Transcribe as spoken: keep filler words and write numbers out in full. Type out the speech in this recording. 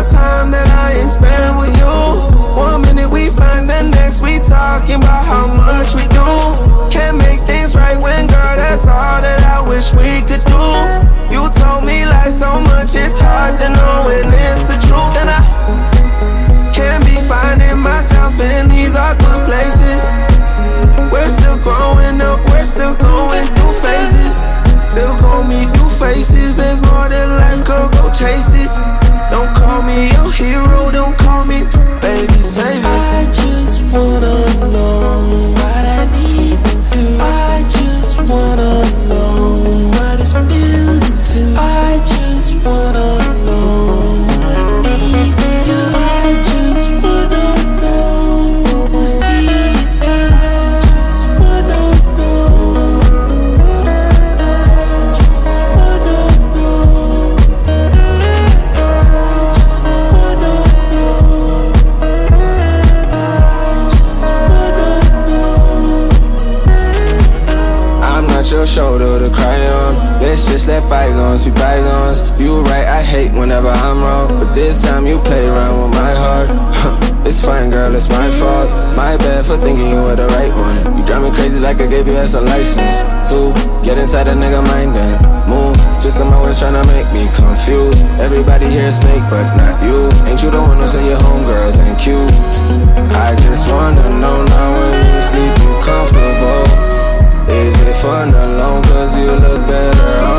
time that I ain't spent with you. One minute we find, the next we talking about how much we do. Can't make things right when, girl, that's all that I wish we could do. You told me like so much, it's hard to know when it's the truth. And I can't be finding myself in these awkward places. We're still growing up, we're still going through phases. Still gon' meet new faces, there's more than life, girl, go chase it. Don't call me your hero, don't call me baby, save it. I just wanna know what I need to do. I just wanna know what it's building to. I just wanna know what it means to you. I just wanna know what we'll see it through. Just wanna know, wanna know, just wanna know, I'm not your shoulder to cry on. Let's just let bygones be bygones. You right, I hate whenever I'm wrong, but this time you play around with my heart. It's fine, girl, it's my fault. My bad for thinking you were the right one. You drive me crazy like I gave you as a license to get inside a nigga mind then move. Just I'm always trying to make me confused. Everybody here is snake, but not you. Ain't you the one who say your homegirls ain't cute? I just wanna know now when you sleep, you comfortable. Is it fun alone, cause you look better